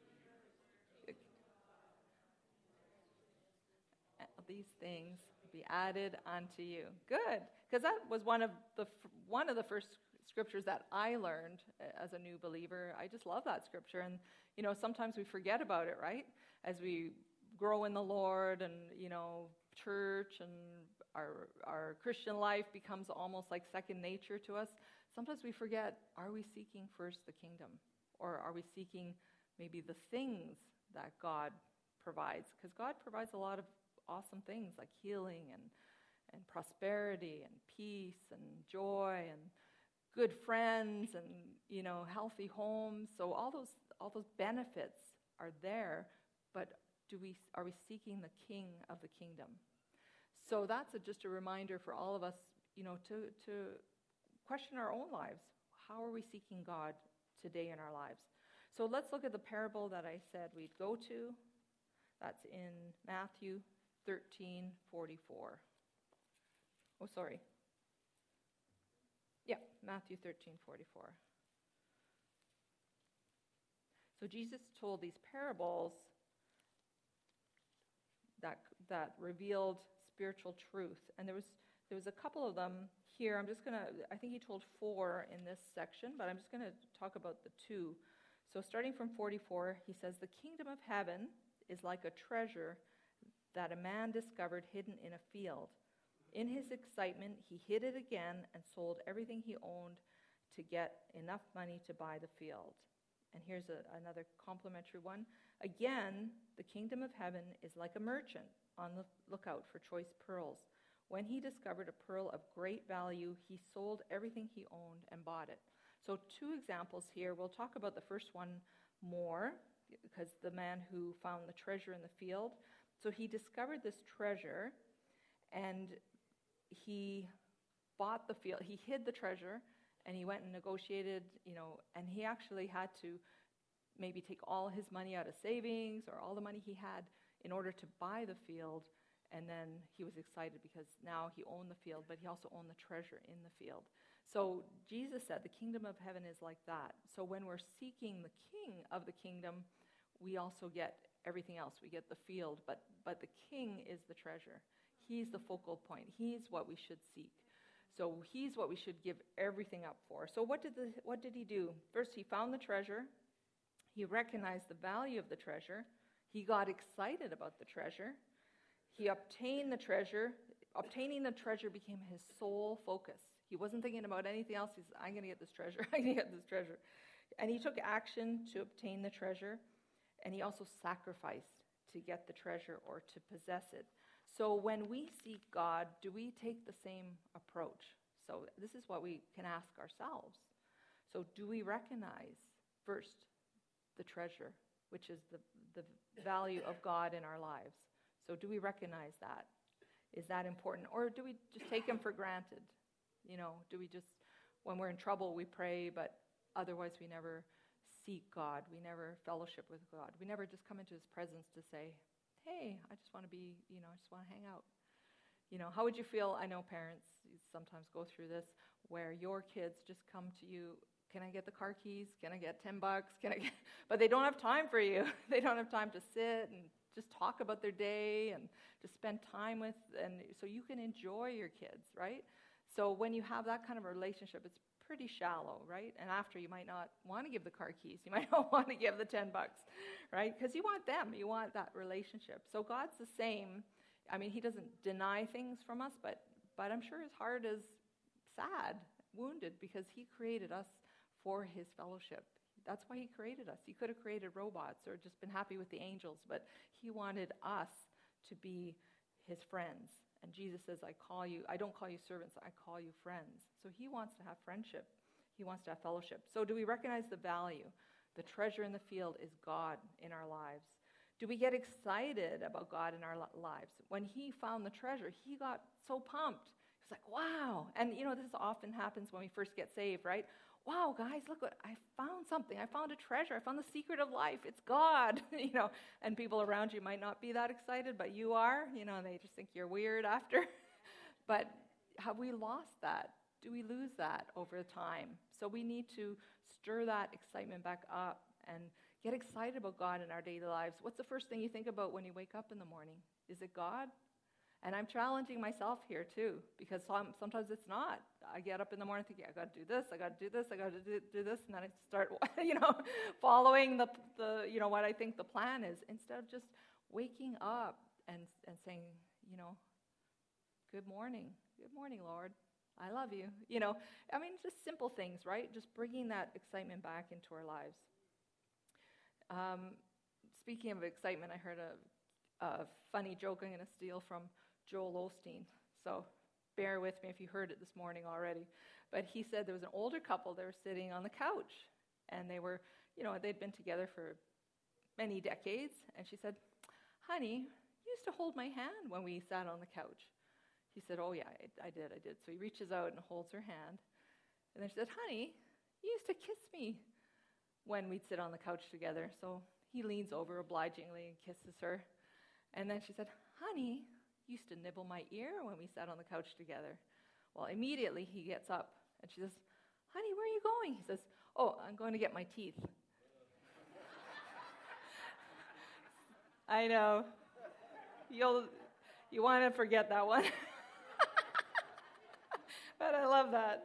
these things be added unto you. Good, because that was one of the one of the first scriptures that I learned as a new believer. I just love that scripture, and you know, sometimes we forget about it, right? As we grow in the Lord, and you know, church and our our Christian life becomes almost like second nature to us. Sometimes we forget, are we seeking first the kingdom? Or are we seeking maybe the things that God provides? Because God provides a lot of awesome things like healing and, and prosperity and peace and joy and good friends and, you know, healthy homes. So all those all those benefits are there, but do we are we seeking the King of the kingdom? So that's a, just a reminder for all of us, you know, to to question our own lives. How are we seeking God today in our lives? So let's look at the parable that I said we'd go to. That's in Matthew thirteen forty-four. Oh, sorry. Yeah, Matthew thirteen forty-four. So Jesus told these parables that that revealed spiritual truth, and there was there was a couple of them here. I'm just gonna. I think he told four in this section, but I'm just gonna talk about the two. So starting from forty-four, he says, "The kingdom of heaven is like a treasure that a man discovered hidden in a field. In his excitement, he hid it again and sold everything he owned to get enough money to buy the field. And here's a, another complimentary one. Again, the kingdom of heaven is like a merchant on the lookout for choice pearls. When he discovered a pearl of great value, he sold everything he owned and bought it. So two examples here. We'll talk about the first one more, because the man who found the treasure in the field. So he discovered this treasure, and he bought the field. He hid the treasure, and he went and negotiated, you know, and he actually had to maybe take all his money out of savings or all the money he had in order to buy the field. And then he was excited because now he owned the field, but he also owned the treasure in the field. So Jesus said the kingdom of heaven is like that. So when we're seeking the king of the kingdom, we also get everything else. We get the field, but but the king is the treasure. He's the focal point. He's what we should seek. So he's what we should give everything up for. So what did the what did he do? First, he found the treasure. He recognized the value of the treasure. He got excited about the treasure. He obtained the treasure. Obtaining the treasure became his sole focus. He wasn't thinking about anything else. He's, I'm going to get this treasure. I'm going to get this treasure. And he took action to obtain the treasure. And he also sacrificed to get the treasure or to possess it. So when we seek God, do we take the same approach? So this is what we can ask ourselves. So do we recognize first the treasure, which is the, the value of God in our lives? So do we recognize that? Is that important? Or do we just take him for granted? You know, do we just, when we're in trouble, we pray, but otherwise we never seek God. We never fellowship with God. We never just come into his presence to say, hey, I just want to be, you know, I just want to hang out. You know, how would you feel? I know parents sometimes go through this where your kids just come to you, can I get the car keys? Can I get ten bucks? Can I get, but they don't have time for you. They don't have time to sit and just talk about their day and to spend time with, and so you can enjoy your kids, right? So when you have that kind of a relationship, it's pretty shallow, right? And after, you might not want to give the car keys. You might not want to give the ten bucks, right? Because you want them. You want that relationship. So God's the same. I mean, he doesn't deny things from us, but but I'm sure his heart is sad, wounded, because he created us for his fellowship. That's why he created us. He could have created robots or just been happy with the angels, but he wanted us to be his friends. And Jesus says, I call you, I don't call you servants, I call you friends. So he wants to have friendship. He wants to have fellowship. So do we recognize the value? The treasure in the field is God in our lives. Do we get excited about God in our lives? When he found the treasure, he got so pumped. He's like, wow. And you know, this often happens when we first get saved, right? Wow, guys, look what, I found something. I found a treasure. I found the secret of life. It's God, you know. And people around you might not be that excited, but you are. You know, they just think you're weird after. But have we lost that? Do we lose that over time? So we need to stir that excitement back up and get excited about God in our daily lives. What's the first thing you think about when you wake up in the morning? Is it God? And I'm challenging myself here too, because some, sometimes it's not. I get up in the morning thinking, I got to do this, I got to do this, I got to do, do this, and then I start, you know, following the, the, you know, what I think the plan is, instead of just waking up and and saying, you know, good morning, good morning, Lord, I love you. You know, I mean, just simple things, right? Just bringing that excitement back into our lives. Um, speaking of excitement, I heard a, a funny joke I'm going to steal from Joel Osteen. So bear with me if you heard it this morning already. But he said there was an older couple, they were sitting on the couch. And they were, you know, they'd been together for many decades. And she said, honey, you used to hold my hand when we sat on the couch. He said, oh, yeah, I, I did, I did. So he reaches out and holds her hand. And then she said, honey, you used to kiss me when we'd sit on the couch together. So he leans over obligingly and kisses her. And then she said, honey, you used to nibble my ear when we sat on the couch together. Well, immediately he gets up and she says, honey, where are you going? He says, oh, I'm going to get my teeth. I know. You'll, you want to forget that one. But I love that.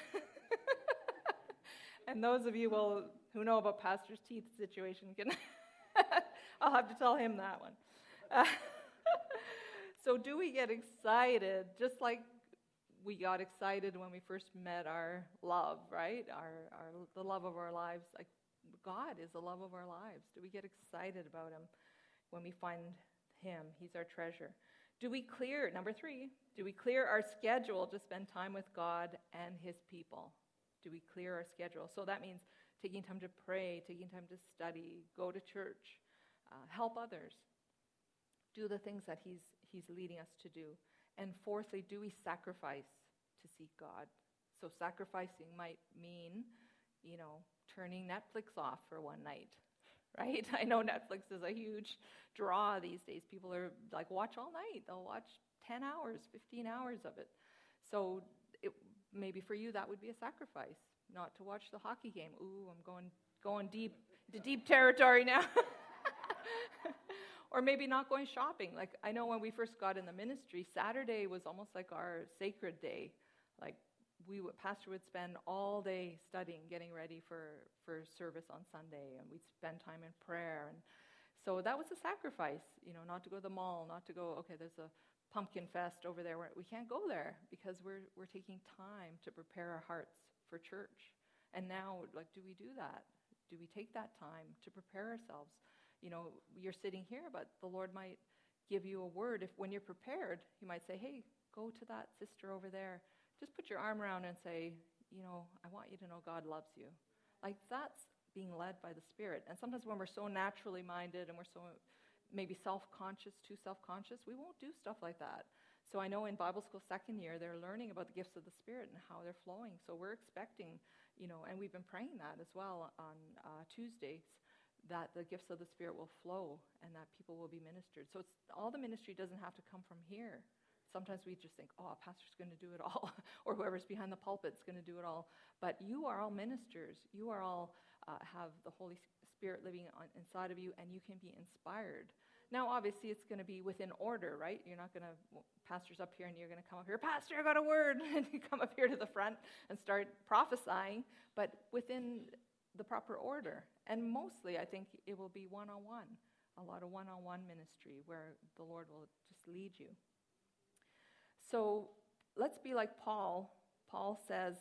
And those of you will, who know about Pastor's teeth situation, can I'll have to tell him that one. Uh, So do we get excited, just like we got excited when we first met our love, right? Our, our the love of our lives. Like God is the love of our lives. Do we get excited about him when we find him? He's our treasure. Do we clear, number three, do we clear our schedule to spend time with God and his people? Do we clear our schedule? So that means taking time to pray, taking time to study, go to church, uh, help others, do the things that he's he's leading us to do. And fourthly, do we sacrifice to seek God? So sacrificing might mean, you know, turning Netflix off for one night, right? I know Netflix is a huge draw these days. People are like, watch all night. They'll watch ten hours, fifteen hours of it. So it, maybe for you that would be a sacrifice, not to watch the hockey game. Ooh, I'm going going deep into deep territory now. Or maybe not going shopping. Like, I know when we first got in the ministry, Saturday was almost like our sacred day. Like, we would, Pastor would spend all day studying, getting ready for, for service on Sunday, and we'd spend time in prayer. And so that was a sacrifice, you know, not to go to the mall, not to go, okay, there's a pumpkin fest over there. We can't go there because we're we're taking time to prepare our hearts for church. And now, like, do we do that? Do we take that time to prepare ourselves? You know, you're sitting here, but the Lord might give you a word. If when you're prepared, he might say, hey, go to that sister over there. Just put your arm around and say, you know, I want you to know God loves you. Like, that's being led by the Spirit. And sometimes when we're so naturally minded and we're so maybe self-conscious, too self-conscious, we won't do stuff like that. So I know in Bible school second year, they're learning about the gifts of the Spirit and how they're flowing. So we're expecting, you know, and we've been praying that as well on uh, Tuesdays, that the gifts of the Spirit will flow and that people will be ministered. So it's, all the ministry doesn't have to come from here. Sometimes we just think, oh, a pastor's going to do it all, or whoever's behind the pulpit is going to do it all. But you are all ministers. You are all uh, have the Holy Spirit living on, inside of you, and you can be inspired. Now, obviously, it's going to be within order, right? You're not going to, well, pastor's up here, and you're going to come up here, Pastor, I got a word, and you come up here to the front and start prophesying, but within the proper order. And mostly, I think it will be one-on-one, a lot of one-on-one ministry where the Lord will just lead you. So let's be like Paul. Paul says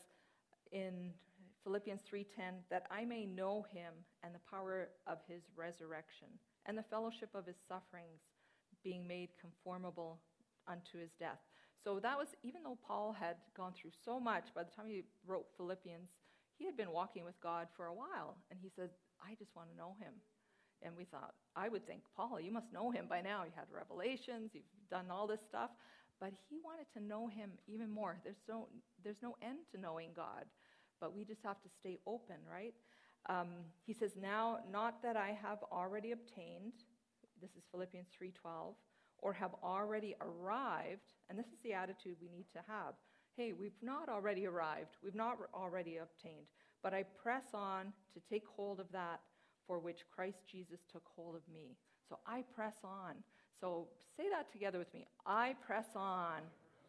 in Philippians three ten, that I may know him and the power of his resurrection and the fellowship of his sufferings, being made conformable unto his death. So that was, even though Paul had gone through so much, by the time he wrote Philippians, he had been walking with God for a while, and he said, I just want to know him. And we thought, I would think, Paul, you must know him by now. You had revelations, you've done all this stuff. But he wanted to know him even more. There's no, there's no end to knowing God, but we just have to stay open, right? Um, he says, now, not that I have already obtained, this is Philippians three twelve, or have already arrived, and this is the attitude we need to have. Hey, we've not already arrived, we've not already obtained, but I press on to take hold of that for which Christ Jesus took hold of me. So I press on. So say that together with me. I press on.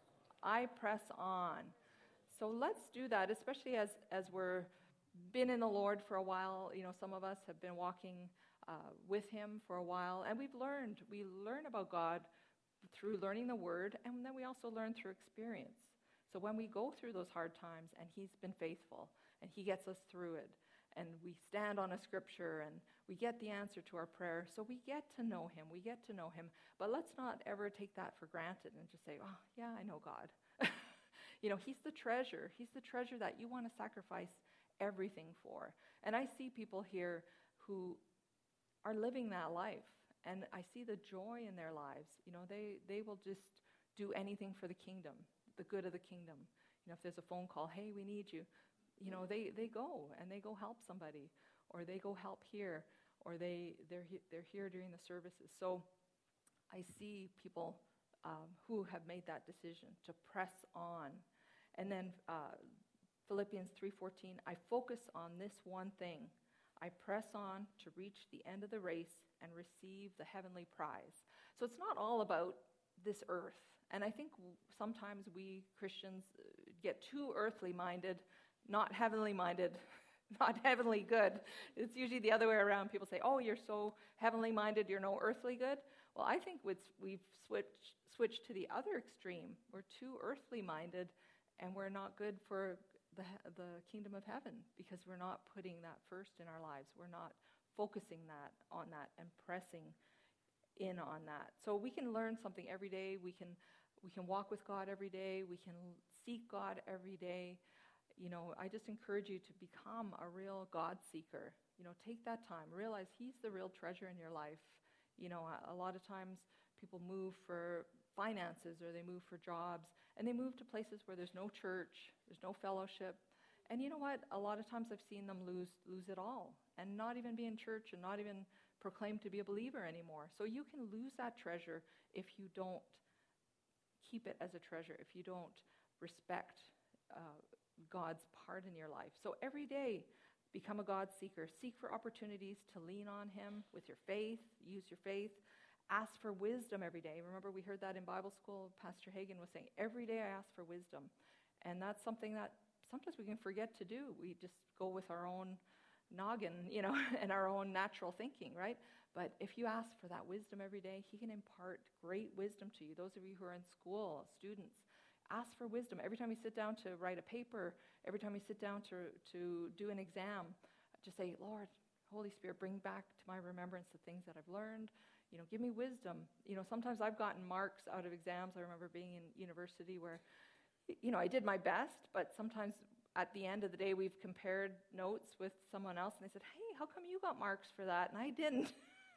I press on. So let's do that, especially as, as we're been in the Lord for a while. You know, some of us have been walking uh, with him for a while, and we've learned. We learn about God through learning the Word, and then we also learn through experience. So when we go through those hard times, and he's been faithful, and he gets us through it, and we stand on a scripture, and we get the answer to our prayer, so we get to know him, we get to know him, but let's not ever take that for granted and just say, oh, yeah, I know God. You know, he's the treasure. He's the treasure that you want to sacrifice everything for. And I see people here who are living that life, and I see the joy in their lives. You know, they, they will just do anything for the kingdom, the good of the kingdom. You know, if there's a phone call, hey, we need you, you know, they, they go, and they go help somebody, or they go help here, or they, they're, he- they're here during the services. So I see people um, who have made that decision to press on. And then uh, Philippians three fourteen, I focus on this one thing. I press on to reach the end of the race and receive the heavenly prize. So it's not all about this earth. And I think sometimes we Christians get too earthly minded, not heavenly minded, not heavenly good. It's usually the other way around. People say, oh, you're so heavenly minded, you're no earthly good. Well, I think it's, we've switched, switched to the other extreme. We're too earthly minded, and we're not good for the, the kingdom of heaven because we're not putting that first in our lives. We're not focusing that on that and pressing in on that. So we can learn something every day. We can we can walk with God every day. We can seek God every day. You know, I just encourage you to become a real God seeker. You know, take that time. Realize He's the real treasure in your life. You know, a, a lot of times people move for finances or they move for jobs, and they move to places where there's no church, there's no fellowship. And you know what? A lot of times I've seen them lose lose it all and not even be in church and not even proclaim to be a believer anymore. So you can lose that treasure if you don't keep it as a treasure, if you don't respect uh, God's part in your life. So every day, become a God seeker. Seek for opportunities to lean on Him with your faith. Use your faith. Ask for wisdom every day. Remember, we heard that in Bible school. Pastor Hagen was saying, every day I ask for wisdom. And that's something that sometimes we can forget to do. We just go with our own noggin, you know, and our own natural thinking, right? But if you ask for that wisdom every day, He can impart great wisdom to you. Those of you who are in school, students, ask for wisdom. Every time you sit down to write a paper, every time you sit down to, to do an exam, just say, Lord, Holy Spirit, bring back to my remembrance the things that I've learned. You know, give me wisdom. You know, sometimes I've gotten marks out of exams. I remember being in university where, you know, I did my best, but sometimes at the end of the day, we've compared notes with someone else, and they said, hey, how come you got marks for that? And I didn't.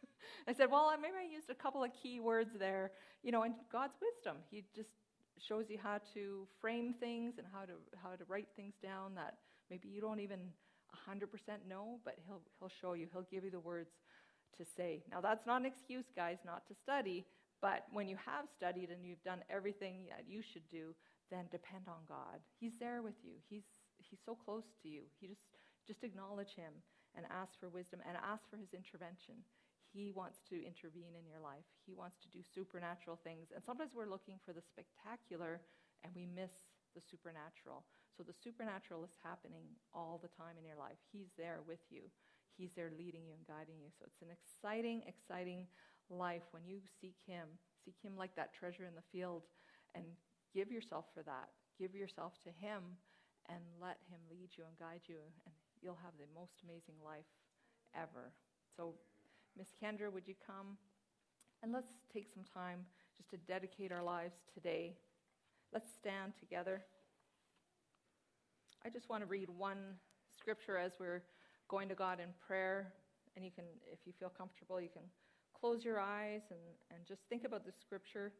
I said, well, maybe I used a couple of key words there, you know, and God's wisdom. He just shows you how to frame things and how to how to write things down that maybe you don't even one hundred percent know, but he'll he'll show you. He'll give you the words to say. Now, that's not an excuse, guys, not to study, but when you have studied and you've done everything that you should do, then depend on God. He's there with you. He's He's so close to you. He just just acknowledge Him and ask for wisdom and ask for His intervention. He wants to intervene in your life. He wants to do supernatural things. And sometimes we're looking for the spectacular and we miss the supernatural. So the supernatural is happening all the time in your life. He's there with you. He's there leading you and guiding you. So it's an exciting, exciting life when you seek Him. Seek Him like that treasure in the field and give yourself for that. Give yourself to Him and let Him lead you and guide you, and you'll have the most amazing life ever. So Miss Kendra, would you come? And let's take some time just to dedicate our lives today. Let's stand together. I just want to read one scripture as we're going to God in prayer. And you can, if you feel comfortable, you can close your eyes and, and just think about the scripture.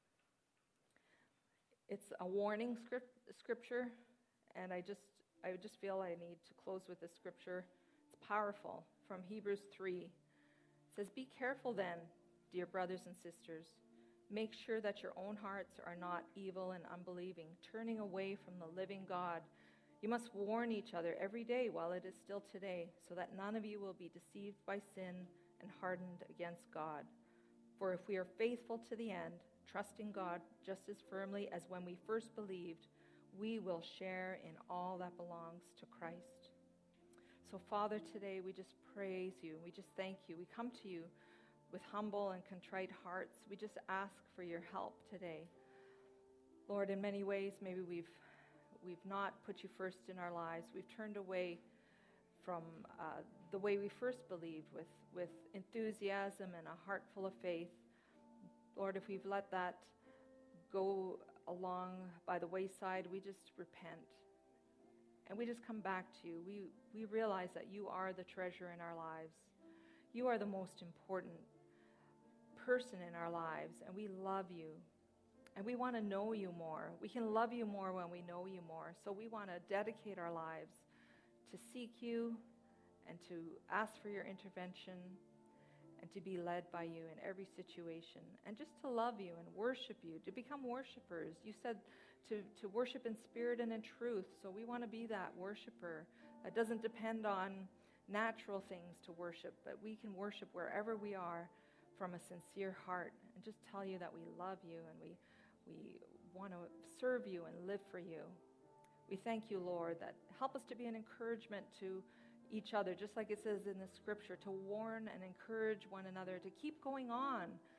It's a warning script, scripture, and I just I just feel I need to close with this scripture. It's powerful, from Hebrews three. It says, be careful then, dear brothers and sisters. Make sure that your own hearts are not evil and unbelieving, turning away from the living God. You must warn each other every day while it is still today, so that none of you will be deceived by sin and hardened against God. For if we are faithful to the end, trusting God just as firmly as when we first believed, we will share in all that belongs to Christ. So, Father, today we just praise you. We just thank you. We come to you with humble and contrite hearts. We just ask for your help today. Lord, in many ways, maybe we've we've not put you first in our lives. We've turned away from uh, the way we first believed with, with enthusiasm and a heart full of faith. Lord, if we've let that go along by the wayside, we just repent. And we just come back to you. We, we realize that you are the treasure in our lives. You are the most important person in our lives, and we love you. And we want to know you more. We can love you more when we know you more. So we want to dedicate our lives to seek you and to ask for your intervention and to be led by you in every situation, and just to love you and worship you, to become worshipers. You said to, to worship in spirit and in truth, so we want to be that worshiper. It doesn't depend on natural things to worship, but we can worship wherever we are from a sincere heart, and just tell you that we love you and we, we want to serve you and live for you. We thank you, Lord, that help us to be an encouragement to each other, just like it says in the scripture, to warn and encourage one another, to keep going on,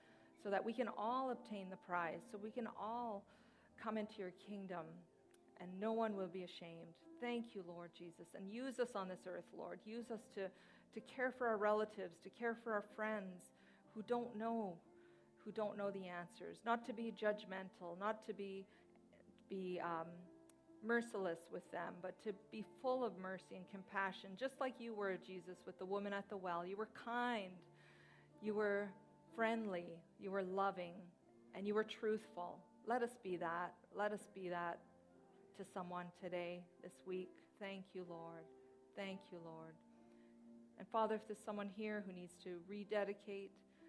so that we can all obtain the prize, so we can all come into your kingdom and no one will be ashamed. Thank you, Lord Jesus, and use us on this earth, Lord. Use us to, to care for our relatives, to care for our friends who don't know, who don't know the answers, not to be judgmental, not to be, be um, merciless with them, but to be full of mercy and compassion, just like you were, Jesus, with the woman at the well. You were kind, you were friendly, you were loving, and you were truthful. Let us be that. Let us be that to someone today, this week. Thank you, Lord. Thank you, Lord. And Father, if there's someone here who needs to rededicate,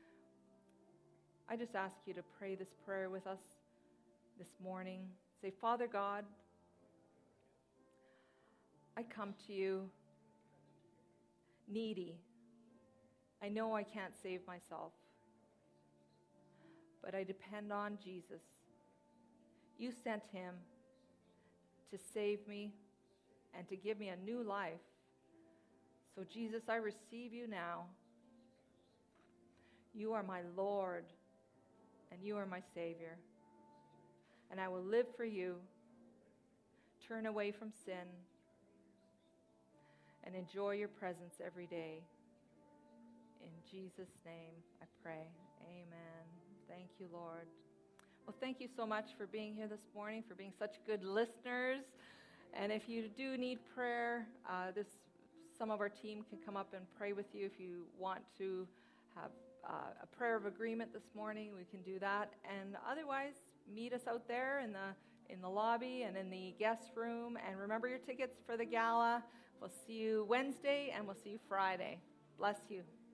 I just ask you to pray this prayer with us this morning. Say, Father God, I come to you needy. I know I can't save myself, but I depend on Jesus. You sent him to save me and to give me a new life. So Jesus, I receive you now. You are my Lord and you are my Savior. And I will live for you, turn away from sin, and enjoy your presence every day. In Jesus' name I pray. Amen. Thank you, Lord. Well, thank you so much for being here this morning, for being such good listeners. And if you do need prayer, uh, this some of our team can come up and pray with you. If you want to have uh, a prayer of agreement this morning, we can do that. And otherwise, meet us out there in the in the lobby and in the guest room. And remember your tickets for the gala. We'll see you Wednesday and we'll see you Friday. Bless you.